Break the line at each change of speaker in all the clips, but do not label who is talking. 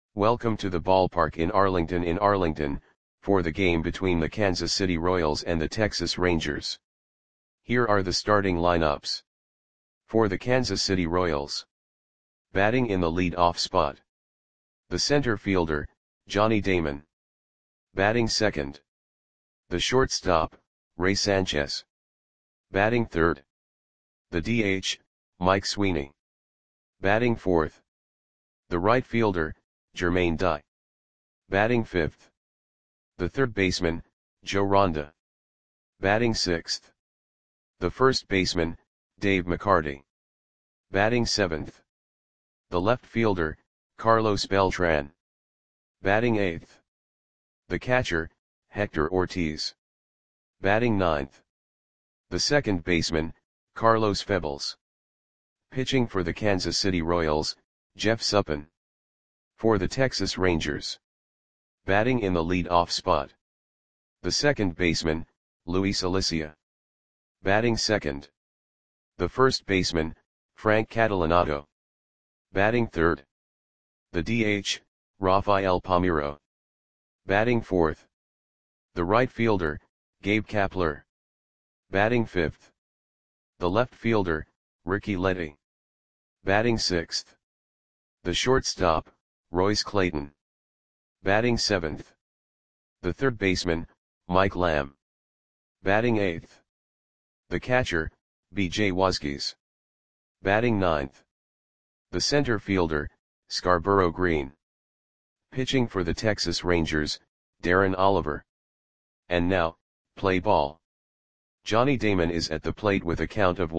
Welcome to the ballpark in Arlington, for the game between the Kansas City Royals and the Texas Rangers. Here are the starting lineups. For the Kansas City Royals. Batting in the lead-off spot. The center fielder, Johnny Damon. Batting second. The shortstop, Ray Sanchez. Batting third. The DH, Mike Sweeney. Batting fourth. The right fielder, Jermaine Dye. Batting fifth. The third baseman, Joe Ronda. Batting sixth. The first baseman, Dave McCarty. Batting seventh. The left fielder, Carlos Beltran. Batting eighth. The catcher, Hector Ortiz. Batting ninth. The second baseman, Carlos Febles. Pitching for the Kansas City Royals, Jeff Suppan. For the Texas Rangers. Batting in the lead-off spot. The second baseman, Luis Alicia. Batting second. The first baseman, Frank Catalanotto. Batting third. The DH, Rafael Palmeiro. Batting fourth. The right fielder, Gabe Kapler. Batting fifth. The left fielder, Ricky Letty. Batting sixth. The shortstop, Royce Clayton. Batting seventh. The third baseman, Mike Lamb. Batting eighth. The catcher, B.J. Wazquez. Batting ninth. The center fielder, Scarborough Green. Pitching for the Texas Rangers, Darren Oliver. And now, play ball. Johnny Damon is at the plate with a count of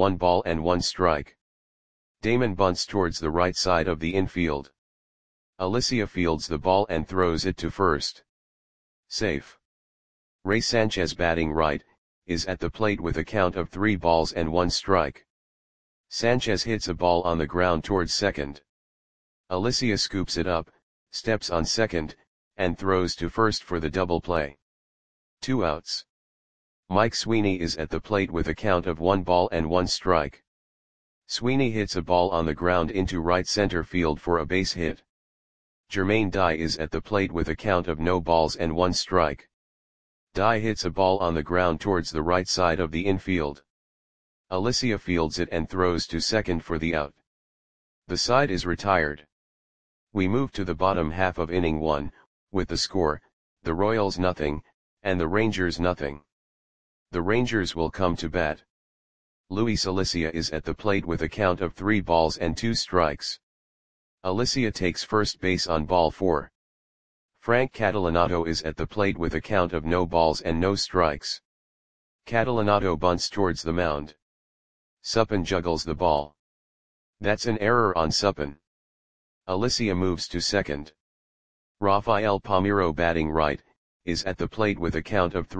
1-1 Damon bunts towards the right side of the infield. Alicia fields the ball and throws it to first. Safe. Ray Sanchez, batting right, is at the plate with a count of 3-1. Sanchez hits a ball on the ground towards second. Alicia scoops it up, steps on second, and throws to first for the double play. 2 outs. Mike Sweeney is at the plate with a count of 1-1. Sweeney hits a ball on the ground into right center field for a base hit. Jermaine Dye is at the plate with a count of 0-1. Dye hits a ball on the ground towards the right side of the infield. Alicia fields it and throws to second for the out. The side is retired. We move to the bottom half of inning 1, with the score, the Royals 0, and the Rangers 0. The Rangers will come to bat. Luis Alicia is at the plate with a count of 3-2. Alicia takes first base on ball 4. Frank Catalanotto is at the plate with a count of 0-0. Catalanotto bunts towards the mound. Suppan juggles the ball. That's an error on Suppan. Alicia moves to second. Rafael Palmeiro, batting right, is at the plate with a count of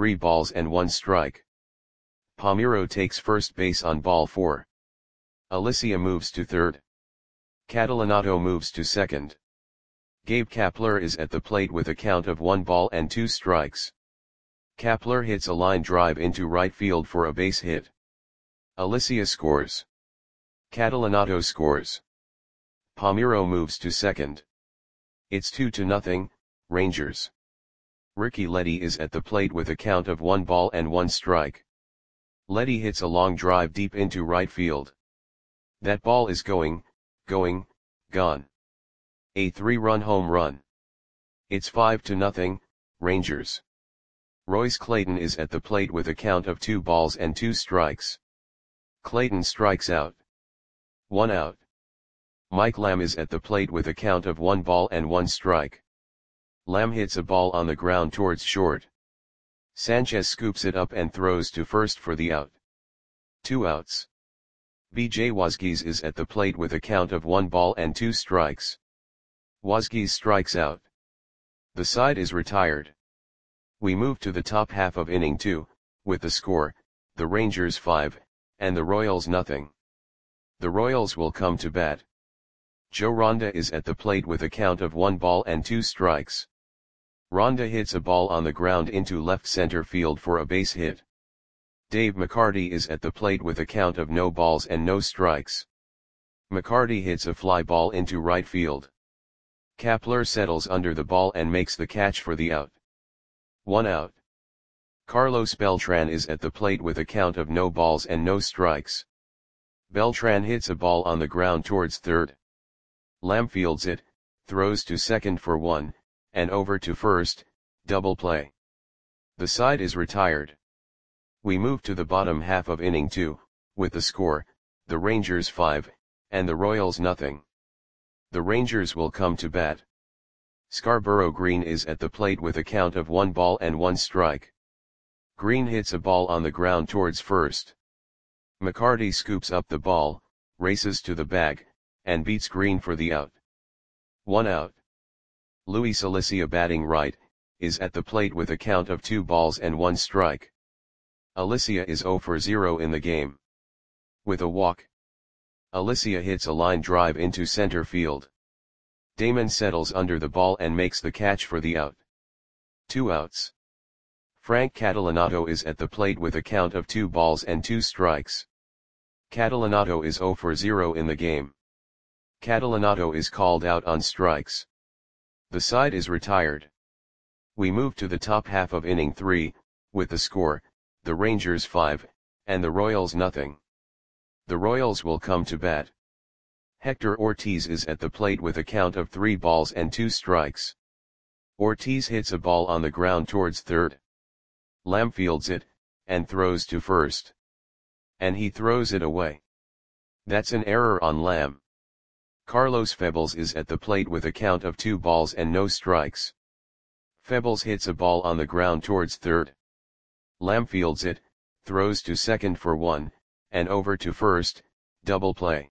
3-1. Palmeiro takes first base on ball 4. Alicia moves to third. Catalanotto moves to second. Gabe Kapler is at the plate with a count of 1-2. Kapler hits a line drive into right field for a base hit. Alicia scores. Catalanotto scores. Palmeiro moves to second. It's 2-0, Rangers. Ricky Letty is at the plate with a count of 1-1. Letty hits a long drive deep into right field. That ball is gone. A 3-run home run. It's 5-0, Rangers. Royce Clayton is at the plate with a count of 2-2. Clayton strikes out. 1 out. Mike Lamb is at the plate with a count of 1-1. Lamb hits a ball on the ground towards short. Sanchez scoops it up and throws to first for the out. 2 outs. B.J. Wazquez is at the plate with a count of 1-2. Wazquez strikes out. The side is retired. We move to the top half of inning 2, with the score, the Rangers 5, and the Royals 0. The Royals will come to bat. Joe Ronda is at the plate with a count of 1-2. Ronda hits a ball on the ground into left center field for a base hit. Dave McCarty is at the plate with a count of 0-0. McCarty hits a fly ball into right field. Kapler settles under the ball and makes the catch for the out. 1 out. Carlos Beltran is at the plate with a count of no balls and no strikes. Beltran hits a ball on the ground towards third. Lamb fields it, throws to second for 1, and over to first, double play. The side is retired. We move to the bottom half of inning 2, with the score, the Rangers 5, and the Royals nothing. The Rangers will come to bat. Scarborough Green is at the plate with a count of 1 ball and 1 strike. Green hits a ball on the ground towards first. McCarty scoops up the ball, races to the bag, and beats Green for the out. 1 out. Luis Alicia batting right, is at the plate with a count of 2 balls and 1 strike. Alicia is 0 for 0 in the game. With a walk. Alicia hits a line drive into center field. Damon settles under the ball and makes the catch for the out. 2 outs. Frank Catalanato is at the plate with a count of 2 balls and 2 strikes. Catalanato is 0 for 0 in the game. Catalanato is called out on strikes. The side is retired. We move to the top half of inning 3, with the score, the Rangers 5, and the Royals nothing. The Royals will come to bat. Hector Ortiz is at the plate with a count of 3 balls and 2 strikes. Ortiz hits a ball on the ground towards third. Lamb fields it, and throws to first. And he throws it away. That's an error on Lamb. Carlos Febles is at the plate with a count of 2 balls and no strikes. Febles hits a ball on the ground towards third. Lamb fields it, throws to second for 1, and over to first, double play.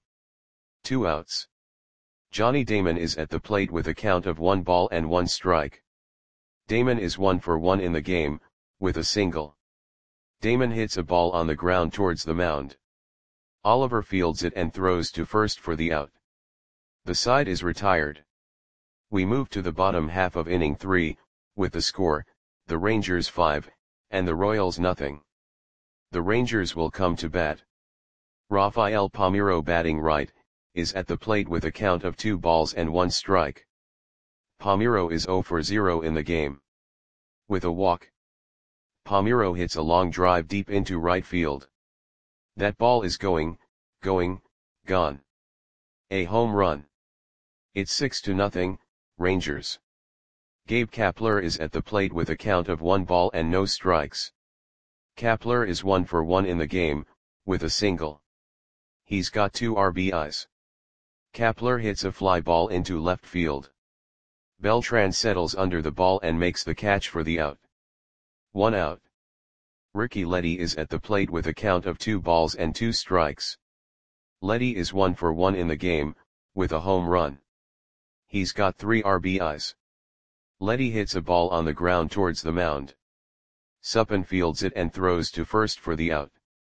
2 outs. Johnny Damon is at the plate with a count of 1 ball and 1 strike. Damon is 1 for 1 in the game, with a single. Damon hits a ball on the ground towards the mound. Oliver fields it and throws to first for the out. The side is retired. We move to the bottom half of inning 3, with the score, the Rangers 5, and the Royals nothing. The Rangers will come to bat. Rafael Palmeiro batting right, is at the plate with a count of 2 balls and 1 strike. Palmeiro is 0 for 0 in the game. With a walk. Palmeiro hits a long drive deep into right field. That ball is gone. A home run. It's 6-0, Rangers. Gabe Kapler is at the plate with a count of 1 ball and no strikes. Kapler is 1 for 1 in the game, with a single. He's got 2 RBIs. Kapler hits a fly ball into left field. Beltran settles under the ball and makes the catch for the out. 1 out. Ricky Leddy is at the plate with a count of 2 balls and 2 strikes. Leddy is 1 for 1 in the game, with a home run. He's got 3 RBIs. Leddy hits a ball on the ground towards the mound. Suppan fields it and throws to first for the out.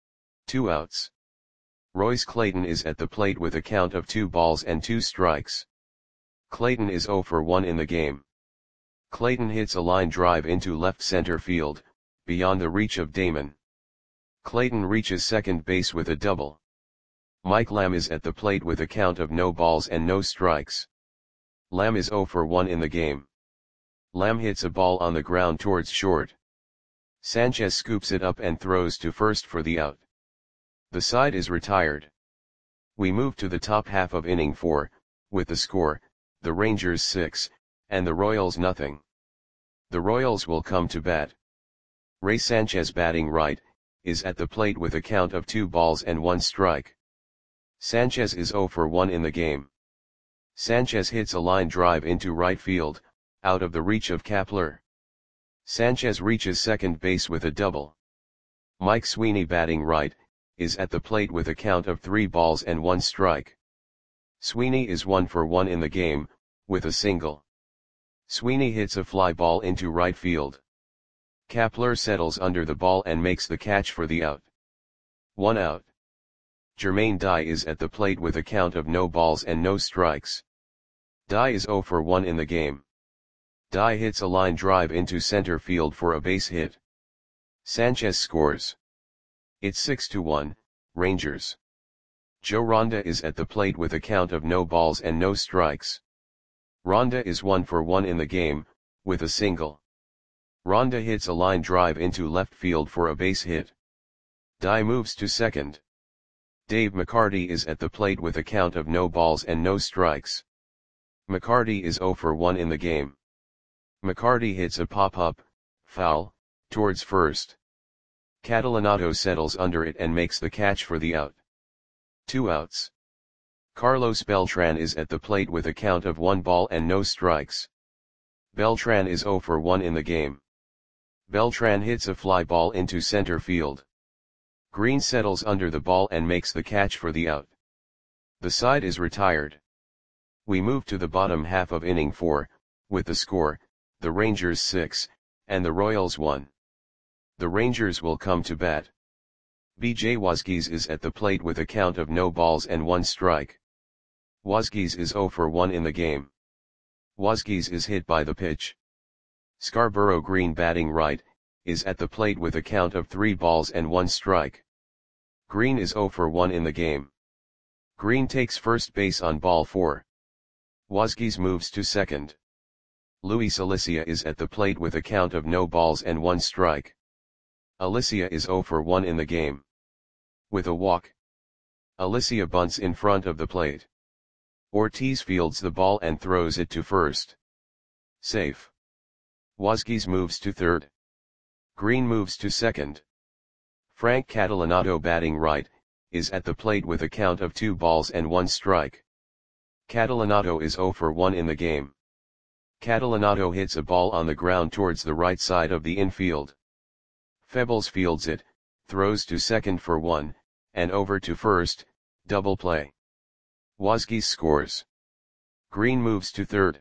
2 outs. Royce Clayton is at the plate with a count of 2 balls and 2 strikes. Clayton is 0 for 1 in the game. Clayton hits a line drive into left center field, beyond the reach of Damon. Clayton reaches second base with a double. Mike Lamb is at the plate with a count of no balls and no strikes. Lamb is 0 for 1 in the game. Lamb hits a ball on the ground towards short. Sanchez scoops it up and throws to first for the out. The side is retired. We move to the top half of inning 4, with the score, the Rangers 6, and the Royals nothing. The Royals will come to bat. Ray Sanchez batting right, is at the plate with a count of 2 balls and 1 strike. Sanchez is 0 for 1 in the game. Sanchez hits a line drive into right field, out of the reach of Kapler. Sanchez reaches second base with a double. Mike Sweeney batting right, is at the plate with a count of 3 balls and 1 strike. Sweeney is 1 for 1 in the game, with a single. Sweeney hits a fly ball into right field. Kapler settles under the ball and makes the catch for the out. 1 out. Jermaine Dye is at the plate with a count of no balls and no strikes. Dye is 0 for 1 in the game. Dye hits a line drive into center field for a base hit. Sanchez scores. It's 6-1, Rangers. Joe Ronda is at the plate with a count of no balls and no strikes. Rhonda is 1 for 1 in the game, with a single. Rhonda hits a line drive into left field for a base hit. Di moves to second. Dave McCarty is at the plate with a count of no balls and no strikes. McCarty is 0 for 1 in the game. McCarty hits a pop-up, foul, towards first. Catalanato settles under it and makes the catch for the out. 2 outs. Carlos Beltran is at the plate with a count of 1 ball and no strikes. Beltran is 0 for 1 in the game. Beltran hits a fly ball into center field. Green settles under the ball and makes the catch for the out. The side is retired. We move to the bottom half of inning 4, with the score, the Rangers 6, and the Royals 1. The Rangers will come to bat. B.J. Wasgies is at the plate with a count of no balls and 1 strike. Wasgies is 0 for 1 in the game. Wasgies is hit by the pitch. Scarborough Green, batting right, is at the plate with a count of 3 balls and 1 strike. Green is 0 for 1 in the game. Green takes first base on ball 4. Wasgies moves to second. Luis Alicia is at the plate with a count of no balls and 1 strike. Alicia is 0 for 1 in the game. With a walk. Alicia bunts in front of the plate. Ortiz fields the ball and throws it to first. Safe. Wasgies moves to third. Green moves to second. Frank Catalanato, batting right, is at the plate with a count of 2 balls and 1 strike. Catalanato is 0 for 1 in the game. Catalanato hits a ball on the ground towards the right side of the infield. Febles fields it, throws to second for 1, and over to first, double play. Wasgies scores. Green moves to third.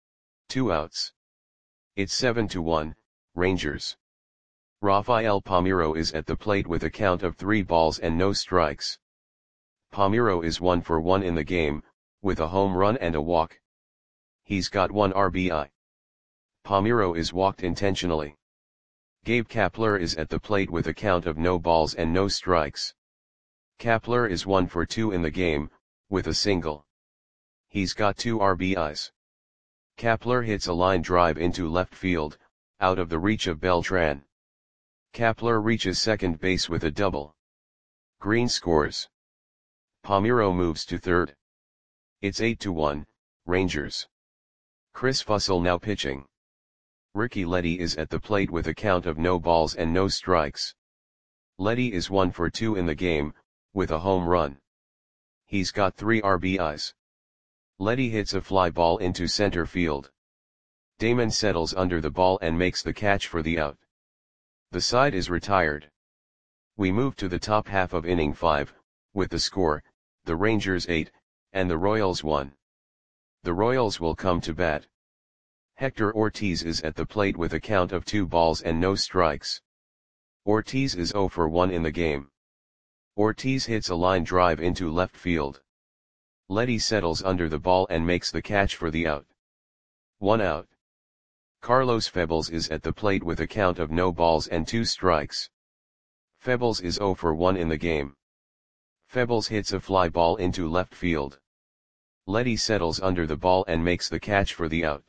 2 outs. It's 7-1, Rangers. Rafael Palmeiro is at the plate with a count of 3 balls and no strikes. Palmeiro is 1 for 1 in the game, with a home run and a walk. He's got 1 RBI. Palmeiro is walked intentionally. Gabe Kapler is at the plate with a count of no balls and no strikes. Kapler is 1 for 2 in the game, with a single. He's got 2 RBIs. Kapler hits a line drive into left field, out of the reach of Beltran. Kapler reaches second base with a double. Green scores. Palmeiro moves to third. It's 8-1, Rangers. Chris Fussell now pitching. Ricky Leddy is at the plate with a count of no balls and no strikes. Leddy is 1 for 2 in the game, with a home run. He's got 3 RBIs. Leddy hits a fly ball into center field. Damon settles under the ball and makes the catch for the out. The side is retired. We move to the top half of inning 5, with the score, the Rangers 8, and the Royals 1. The Royals will come to bat. Hector Ortiz is at the plate with a count of 2 balls and no strikes. Ortiz is 0 for 1 in the game. Ortiz hits a line drive into left field. Leddy settles under the ball and makes the catch for the out. 1 out. Carlos Febles is at the plate with a count of no balls and 2 strikes. Febles is 0 for 1 in the game. Febles hits a fly ball into left field. Leddy settles under the ball and makes the catch for the out.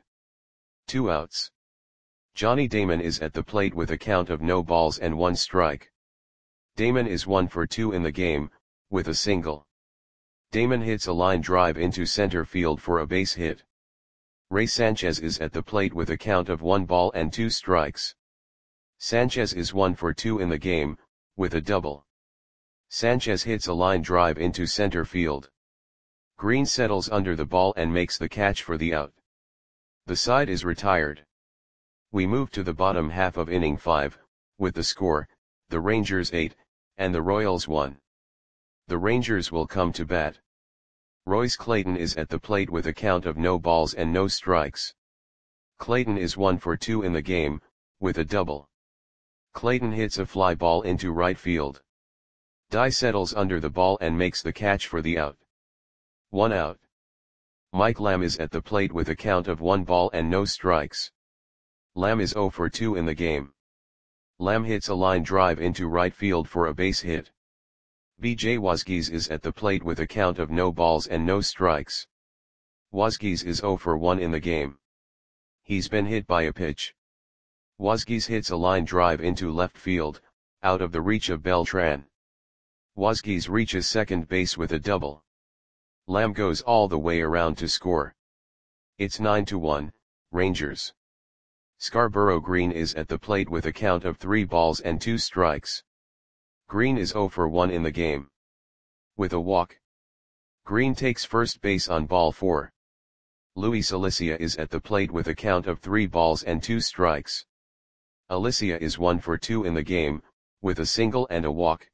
2 outs. Johnny Damon is at the plate with a count of no balls and 1 strike. Damon is 1 for 2 in the game, with a single. Damon hits a line drive into center field for a base hit. Ray Sanchez is at the plate with a count of 1 ball and 2 strikes. Sanchez is 1 for 2 in the game, with a double. Sanchez hits a line drive into center field. Green settles under the ball and makes the catch for the out. The side is retired. We move to the bottom half of inning 5, with the score, the Rangers 8, and the Royals 1. The Rangers will come to bat. Royce Clayton is at the plate with a count of no balls and no strikes. Clayton is 1 for 2 in the game, with a double. Clayton hits a fly ball into right field. Dye settles under the ball and makes the catch for the out. 1 out. Mike Lamb is at the plate with a count of 1 ball and no strikes. Lamb is 0 for 2 in the game. Lamb hits a line drive into right field for a base hit. B.J. Wasgies is at the plate with a count of no balls and no strikes. Wozgies is 0 for 1 in the game. He's been hit by a pitch. Wozgies hits a line drive into left field, out of the reach of Beltran. Wozgies reaches second base with a double. Lamb goes all the way around to score. It's 9-1, Rangers. Scarborough Green is at the plate with a count of 3 balls and 2 strikes. Green is 0 for 1 in the game. With a walk. Green takes first base on ball 4. Luis Alicia is at the plate with a count of 3 balls and 2 strikes. Alicia is 1 for 2 in the game, with a single and a walk.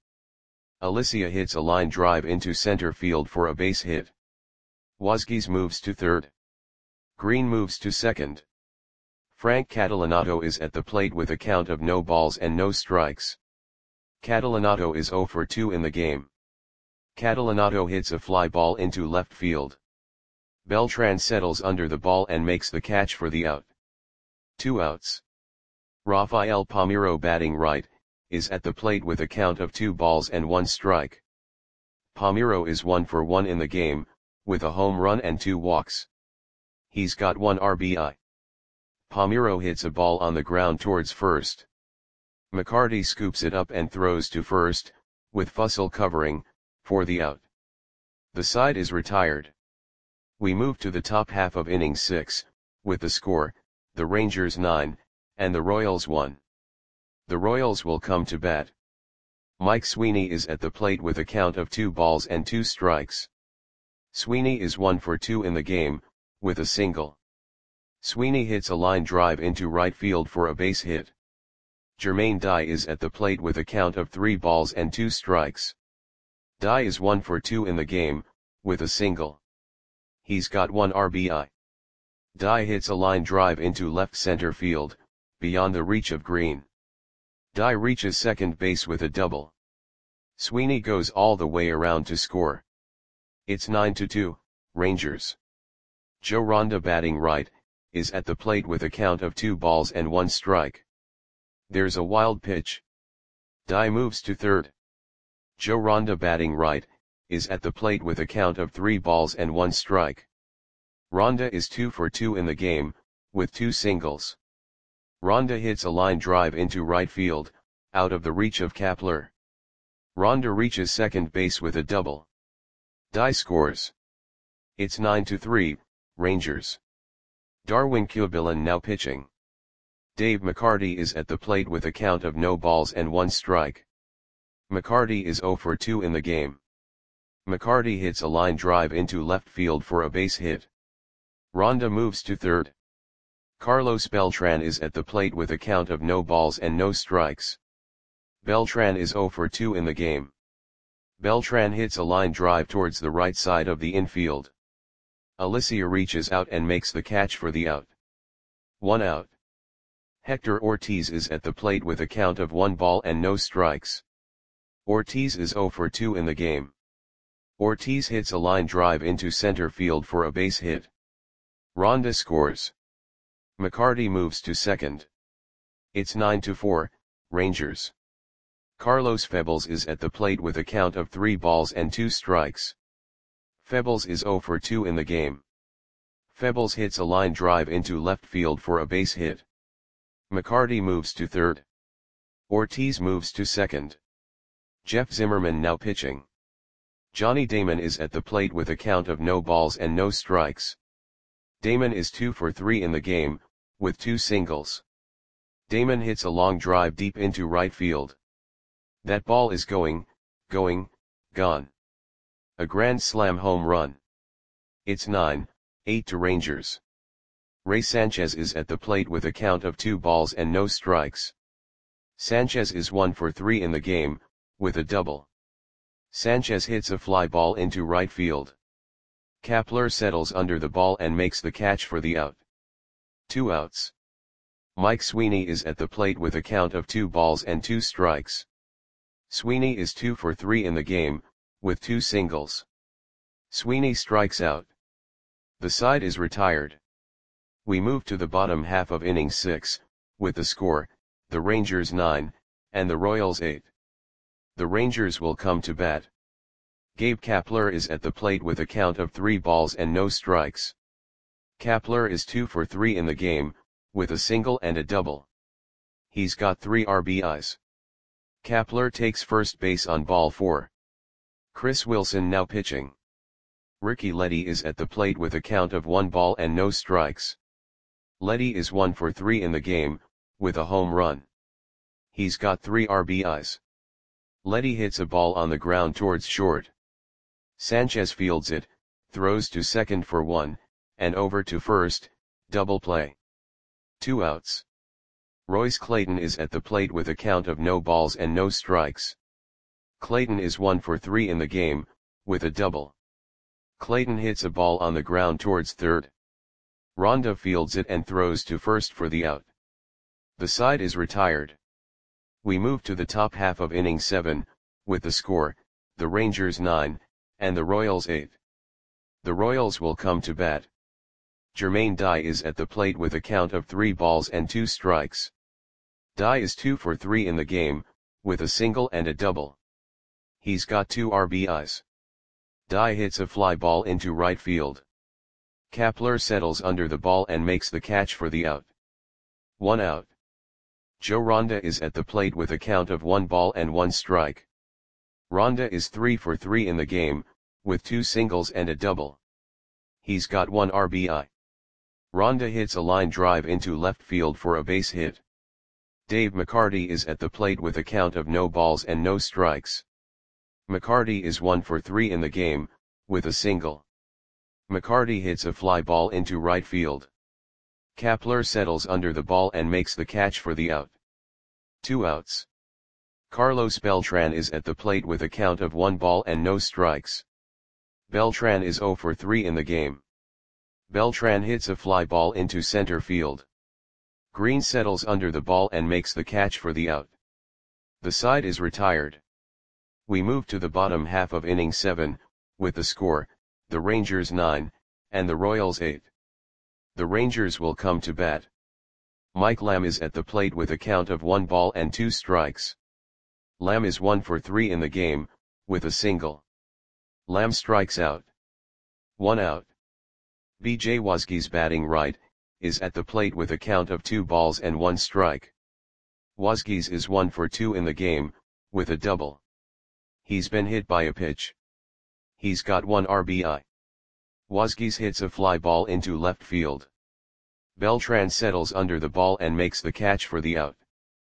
Alicia hits a line drive into center field for a base hit. Wozgies moves to third. Green moves to second. Frank Catalanato is at the plate with a count of no balls and no strikes. Catalanato is 0 for 2 in the game. Catalanato hits a fly ball into left field. Beltran settles under the ball and makes the catch for the out. 2 outs. Rafael Palmeiro batting right, is at the plate with a count of 2 balls and 1 strike. Palmeiro is 1 for 1 in the game, with a home run and 2 walks. He's got 1 RBI. Palmeiro hits a ball on the ground towards first. McCarty scoops it up and throws to first, with Fussell covering, for the out. The side is retired. We move to the top half of inning 6, with the score, the Rangers 9, and the Royals 1. The Royals will come to bat. Mike Sweeney is at the plate with a count of 2 balls and 2 strikes. Sweeney is 1 for 2 in the game, with a single. Sweeney hits a line drive into right field for a base hit. Jermaine Dye is at the plate with a count of 3 balls and 2 strikes. Dye is 1 for 2 in the game, with a single. He's got 1 RBI. Dye hits a line drive into left center field, beyond the reach of Green. Dye reaches second base with a double. Sweeney goes all the way around to score. It's 9-2, Rangers. Joe Ronda batting right, is at the plate with a count of 2 balls and 1 strike. There's a wild pitch. Dye moves to third. Joe Ronda batting right, is at the plate with a count of 3 balls and 1 strike. Ronda is 2 for 2 in the game, with 2 singles. Ronda hits a line drive into right field, out of the reach of Kapler. Ronda reaches second base with a double. Dye scores. It's 9-3, Rangers. Darwin Kubilin now pitching. Dave McCarty is at the plate with a count of no balls and 1 strike. McCarty is 0 for 2 in the game. McCarty hits a line drive into left field for a base hit. Ronda moves to third. Carlos Beltran is at the plate with a count of no balls and no strikes. Beltran is 0 for 2 in the game. Beltran hits a line drive towards the right side of the infield. Alicia reaches out and makes the catch for the out. 1 out. Hector Ortiz is at the plate with a count of 1 ball and no strikes. Ortiz is 0 for 2 in the game. Ortiz hits a line drive into center field for a base hit. Ronda scores. McCarty moves to second. It's 9-4, Rangers. Carlos Febles is at the plate with a count of 3 balls and 2 strikes. Febles is 0 for 2 in the game. Febles hits a line drive into left field for a base hit. McCarty moves to third. Ortiz moves to second. Jeff Zimmerman now pitching. Johnny Damon is at the plate with a count of no balls and no strikes. Damon is 2 for 3 in the game, with 2 singles. Damon hits a long drive deep into right field. That ball is gone. A grand slam home run. It's 9-8 to Rangers. Ray Sanchez is at the plate with a count of 2 balls and no strikes. Sanchez is 1 for 3 in the game, with a double. Sanchez hits a fly ball into right field. Kapler settles under the ball and makes the catch for the out. 2 outs. Mike Sweeney is at the plate with a count of 2 balls and 2 strikes. Sweeney is 2 for 3 in the game, with 2 singles. Sweeney strikes out. The side is retired. We move to the bottom half of inning 6, with the score, the Rangers 9, and the Royals 8. The Rangers will come to bat. Gabe Kapler is at the plate with a count of 3 balls and no strikes. Kapler is 2 for 3 in the game, with a single and a double. He's got 3 RBIs. Kapler takes first base on ball 4. Chris Wilson now pitching. Ricky Leddy is at the plate with a count of 1 ball and no strikes. Leddy is 1 for 3 in the game, with a home run. He's got 3 RBIs. Leddy hits a ball on the ground towards short. Sanchez fields it, throws to second for 1, and over to first, double play. 2 outs. Royce Clayton is at the plate with a count of no balls and no strikes. Clayton is 1 for 3 in the game, with a double. Clayton hits a ball on the ground towards third. Ronda fields it and throws to first for the out. The side is retired. We move to the top half of inning 7, with the score, the Rangers 9, and the Royals 8. The Royals will come to bat. Jermaine Dye is at the plate with a count of 3 balls and 2 strikes. Dye is 2 for 3 in the game, with a single and a double. He's got 2 RBIs. Dye hits a fly ball into right field. Kapler settles under the ball and makes the catch for the out. 1 out. Joe Ronda is at the plate with a count of 1 ball and 1 strike. Ronda is 3 for 3 in the game, with 2 singles and a double. He's got 1 RBI. Ronda hits a line drive into left field for a base hit. Dave McCarty is at the plate with a count of no balls and no strikes. McCarty is 1 for 3 in the game, with a single. McCarty hits a fly ball into right field. Kapler settles under the ball and makes the catch for the out. 2 outs. Carlos Beltran is at the plate with a count of 1 ball and no strikes. Beltran is 0 for 3 in the game. Beltran hits a fly ball into center field. Green settles under the ball and makes the catch for the out. The side is retired. We move to the bottom half of inning 7, with the score, the Rangers 9, and the Royals 8. The Rangers will come to bat. Mike Lamb is at the plate with a count of 1 ball and 2 strikes. Lamb is 1 for 3 in the game, with a single. Lamb strikes out. 1 out. B.J. Wazgis batting right, is at the plate with a count of 2 balls and 1 strike. Wazgis is 1 for 2 in the game, with a double. He's been hit by a pitch. He's got 1 RBI. Wazgis hits a fly ball into left field. Beltran settles under the ball and makes the catch for the out.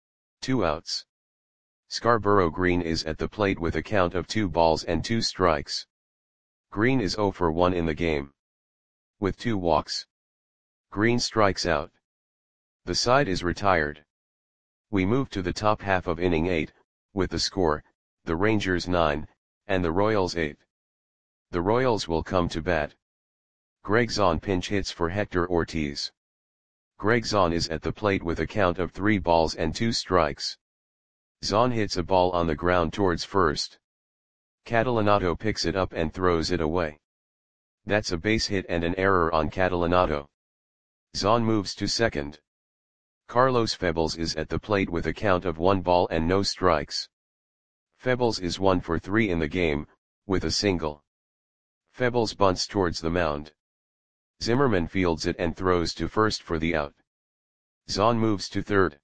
2 outs. Scarborough Green is at the plate with a count of 2 balls and 2 strikes. Green is 0 for 1 in the game. With 2 walks. Green strikes out. The side is retired. We move to the top half of inning 8, with the score, the Rangers 9, and the Royals 8. The Royals will come to bat. Greg Zahn pinch hits for Hector Ortiz. Greg Zahn is at the plate with a count of 3 balls and 2 strikes. Zahn hits a ball on the ground towards first. Catalanato picks it up and throws it away. That's a base hit and an error on Catalanato. Zahn moves to second. Carlos Febles is at the plate with a count of 1 ball and no strikes. Febles is 1 for 3 in the game, with a single. Febles bunts towards the mound. Zimmerman fields it and throws to first for the out. Zahn moves to third.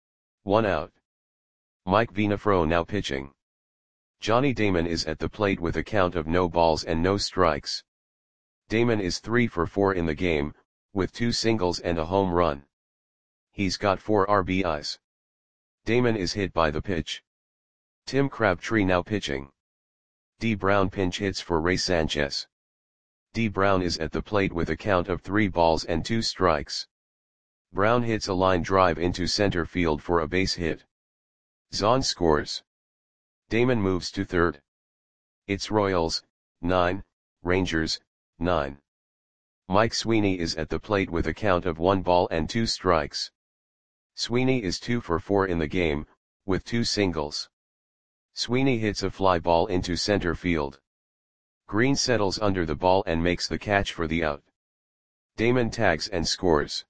1 out. Mike Vinafro now pitching. Johnny Damon is at the plate with a count of no balls and no strikes. Damon is 3 for 4 in the game, with 2 singles and a home run. He's got 4 RBIs. Damon is hit by the pitch. Tim Crabtree now pitching. D. Brown pinch hits for Ray Sanchez. D. Brown is at the plate with a count of 3 balls and 2 strikes. Brown hits a line drive into center field for a base hit. Zahn scores. Damon moves to third. It's Royals, 9, Rangers, 9. Mike Sweeney is at the plate with a count of 1 ball and 2 strikes. Sweeney is 2 for 4 in the game, with 2 singles. Sweeney hits a fly ball into center field. Green settles under the ball and makes the catch for the out. Damon tags and scores.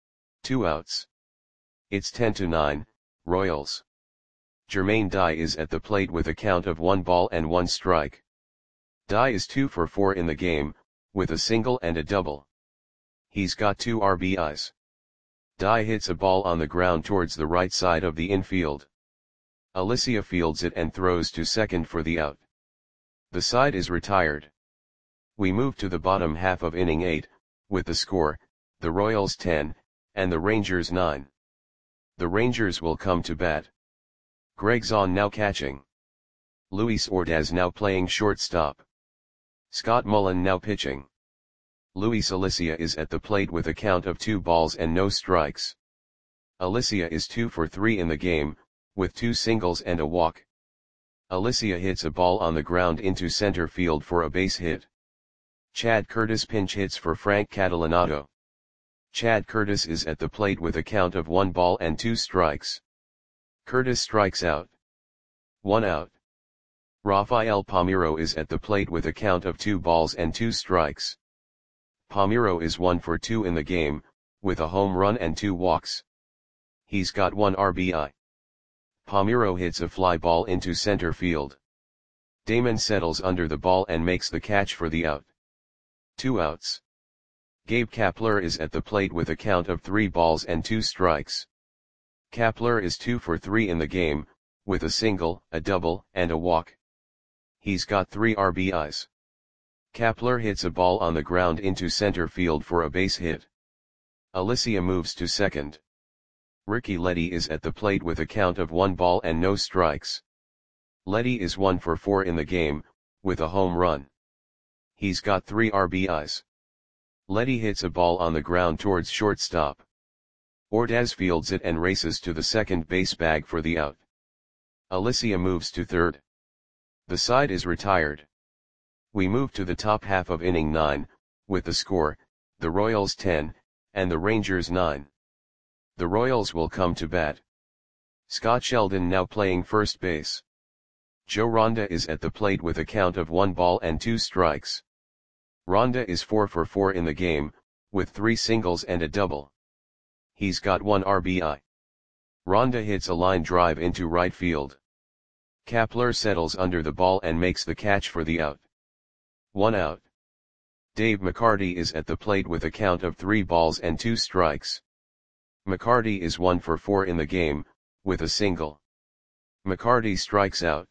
2 outs. It's 10-9, Royals. Jermaine Dye is at the plate with a count of 1 ball and 1 strike. Dye is 2 for 4 in the game, with a single and a double. He's got 2 RBIs. Dye hits a ball on the ground towards the right side of the infield. Alicia fields it and throws to second for the out. The side is retired. We move to the bottom half of inning 8, with the score, the Royals 10, and the Rangers 9. The Rangers will come to bat. Greg Zahn now catching. Luis Ordaz now playing shortstop. Scott Mullen now pitching. Luis Alicia is at the plate with a count of 2 balls and no strikes. Alicia is 2 for 3 in the game, with 2 singles and a walk. Alicia hits a ball on the ground into center field for a base hit. Chad Curtis pinch hits for Frank Catalanato. Chad Curtis is at the plate with a count of 1 ball and 2 strikes. Curtis strikes out. 1 out. Rafael Palmeiro is at the plate with a count of 2 balls and 2 strikes. Palmeiro is 1 for 2 in the game, with a home run and 2 walks. He's got 1 RBI. Palmeiro hits a fly ball into center field. Damon settles under the ball and makes the catch for the out. 2 outs. Gabe Kapler is at the plate with a count of 3 balls and 2 strikes. Kapler is 2 for 3 in the game, with a single, a double, and a walk. He's got 3 RBIs. Kapler hits a ball on the ground into center field for a base hit. Alicia moves to second. Ricky Leddy is at the plate with a count of 1 ball and no strikes. Leddy is 1 for 4 in the game, with a home run. He's got 3 RBIs. Leddy hits a ball on the ground towards shortstop. Ordaz fields it and races to the second base bag for the out. Alicia moves to third. The side is retired. We move to the top half of inning 9, with the score, the Royals 10, and the Rangers 9. The Royals will come to bat. Scott Sheldon now playing first base. Joe Ronda is at the plate with a count of 1 ball and 2 strikes. Ronda is 4 for 4 in the game, with 3 singles and a double. He's got 1 RBI. Ronda hits a line drive into right field. Kapler settles under the ball and makes the catch for the out. 1 out. Dave McCarty is at the plate with a count of 3 balls and 2 strikes. McCarty is 1 for 4 in the game, with a single. McCarty strikes out.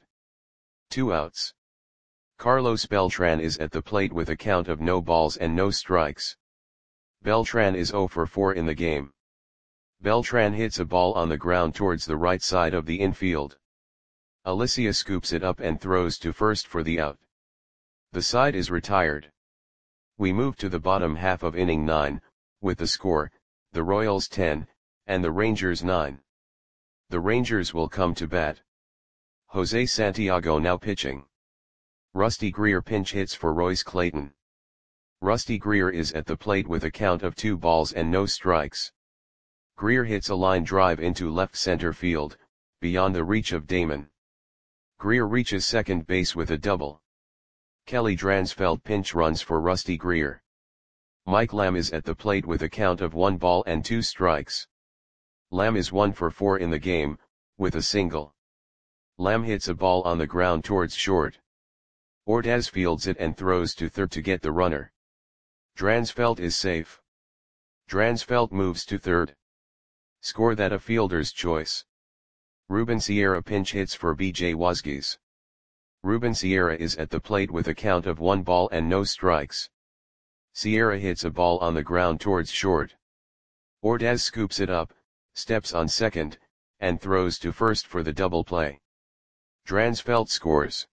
2 outs. Carlos Beltran is at the plate with a count of no balls and no strikes. Beltran is 0 for 4 in the game. Beltran hits a ball on the ground towards the right side of the infield. Alicia scoops it up and throws to first for the out. The side is retired. We move to the bottom half of inning 9, with the score, the Royals 10, and the Rangers 9. The Rangers will come to bat. Jose Santiago now pitching. Rusty Greer pinch hits for Royce Clayton. Rusty Greer is at the plate with a count of 2 balls and no strikes. Greer hits a line drive into left center field, beyond the reach of Damon. Greer reaches second base with a double. Kelly Dransfeld pinch runs for Rusty Greer. Mike Lamb is at the plate with a count of 1 ball and 2 strikes. Lamb is 1 for 4 in the game, with a single. Lamb hits a ball on the ground towards short. Ordaz fields it and throws to third to get the runner. Dransfeld is safe. Dransfeld moves to third. Score that a fielder's choice. Ruben Sierra pinch hits for B.J. Wasgis. Ruben Sierra is at the plate with a count of 1 ball and no strikes. Sierra hits a ball on the ground towards short. Ordaz scoops it up, steps on second, and throws to first for the double play. Dransfeld scores.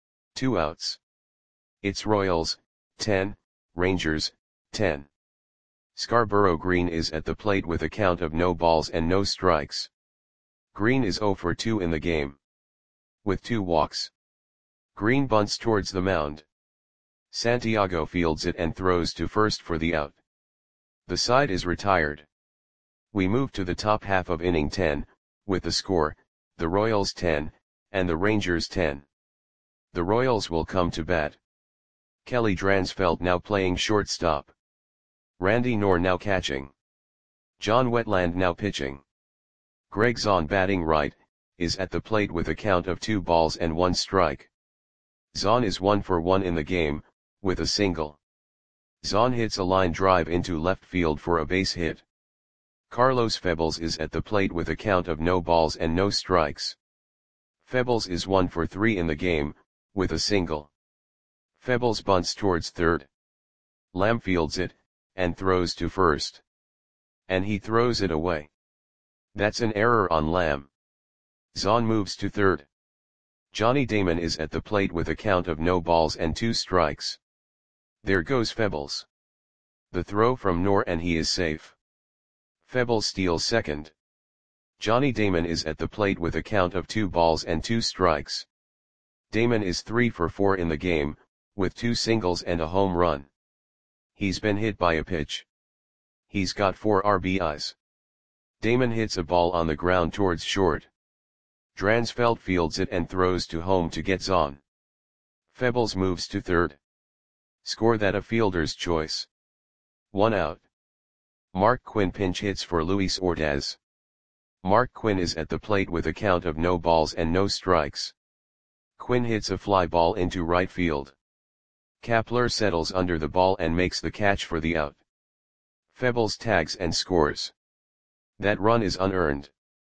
2 outs. It's Royals, 10, Rangers, 10. Scarborough Green is at the plate with a count of no balls and no strikes. Green is 0 for 2 in the game. With 2 walks. Green bunts towards the mound. Santiago fields it and throws to first for the out. The side is retired. We move to the top half of inning 10, with the score, the Royals 10, and the Rangers 10. The Royals will come to bat. Kelly Dransfeld now playing shortstop. Randy Knorr now catching. John Wetland now pitching. Greg Zahn batting right, is at the plate with a count of 2 balls and 1 strike. Zahn is 1 for 1 in the game, with a single. Zahn hits a line drive into left field for a base hit. Carlos Febles is at the plate with a count of no balls and no strikes. Febles is 1 for 3 in the game, with a single. Febles bunts towards third. Lamb fields it, and throws to first. And he throws it away. That's an error on Lamb. Zahn moves to third. Johnny Damon is at the plate with a count of no balls and 2 strikes. There goes Febles. The throw from Noor and he is safe. Febles steals second. Johnny Damon is at the plate with a count of 2 balls and 2 strikes. Damon is 3 for 4 in the game, with 2 singles and a home run. He's been hit by a pitch. He's got 4 RBIs. Damon hits a ball on the ground towards short. Dransfeld fields it and throws to home to get Zahn. Febles moves to third. Score that a fielder's choice. 1 out. Mark Quinn pinch hits for Luis Ortaz. Mark Quinn is at the plate with a count of no balls and no strikes. Quinn hits a fly ball into right field. Kapler settles under the ball and makes the catch for the out. Febles tags and scores. That run is unearned.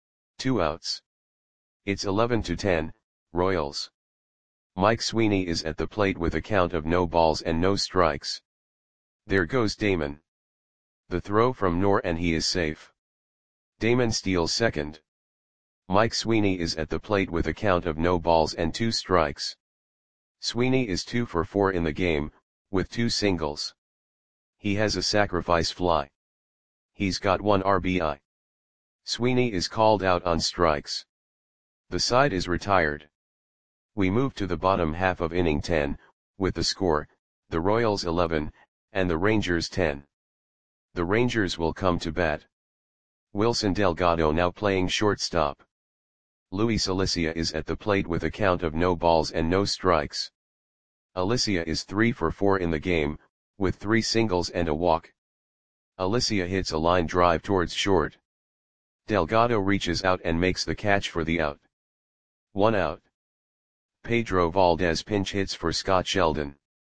2 outs. It's 11-10, Royals. Mike Sweeney is at the plate with a count of no balls and no strikes. There goes Damon. The throw from Noor and he is safe. Damon steals second. Mike Sweeney is at the plate with a count of no balls and 2 strikes. Sweeney is 2 for 4 in the game, with 2 singles. He has a sacrifice fly. He's got 1 RBI. Sweeney is called out on strikes. The side is retired. We move to the bottom half of inning 10, with the score, the Royals 11, and the Rangers 10. The Rangers will come to bat. Wilson Delgado now playing shortstop. Luis Alicia is at the plate with a count of no balls and no strikes. Alicia is 3 for 4 in the game, with 3 singles and a walk. Alicia hits a line drive towards short. Delgado reaches out and makes the catch for the out. 1 out. Pedro Valdez pinch hits for Scott Sheldon.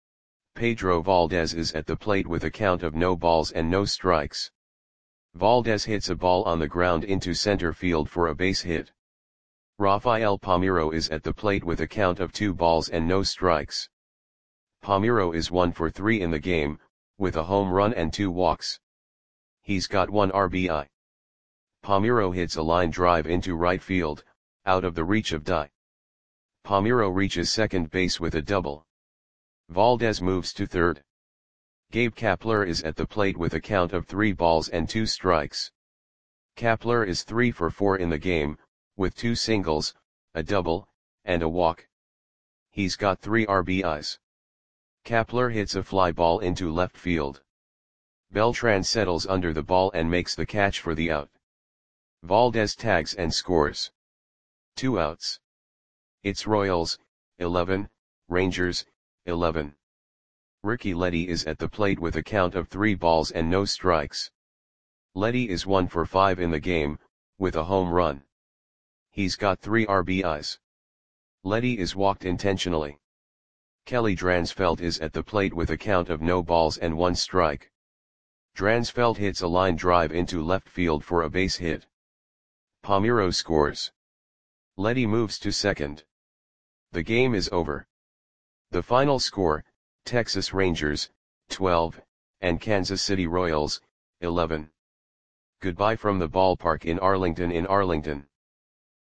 Pedro Valdez is at the plate with a count of no balls and no strikes. Valdez hits a ball on the ground into center field for a base hit. Rafael Palmeiro is at the plate with a count of 2 balls and no strikes. Palmeiro is 1 for 3 in the game, with a home run and 2 walks. He's got 1 RBI. Palmeiro hits a line drive into right field, out of the reach of Dye. Palmeiro reaches second base with a double. Valdez moves to third. Gabe Kapler is at the plate with a count of 3 balls and 2 strikes. Kapler is 3 for 4 in the game, with 2 singles, a double, and a walk. He's got 3 RBIs. Kapler hits a fly ball into left field. Beltran settles under the ball and makes the catch for the out. Valdez tags and scores. 2 outs. It's Royals, 11, Rangers, 11. Ricky Leddy is at the plate with a count of 3 balls and no strikes. Leddy is 1 for 5 in the game, with a home run. He's got 3 RBIs. Leddy is walked intentionally. Kelly Dransfeld is at the plate with a count of no balls and 1 strike. Dransfeld hits a line drive into left field for a base hit. Palmeiro scores. Leddy moves to second. The game is over. The final score, Texas Rangers, 12, and Kansas City Royals, 11. Goodbye from the ballpark in Arlington.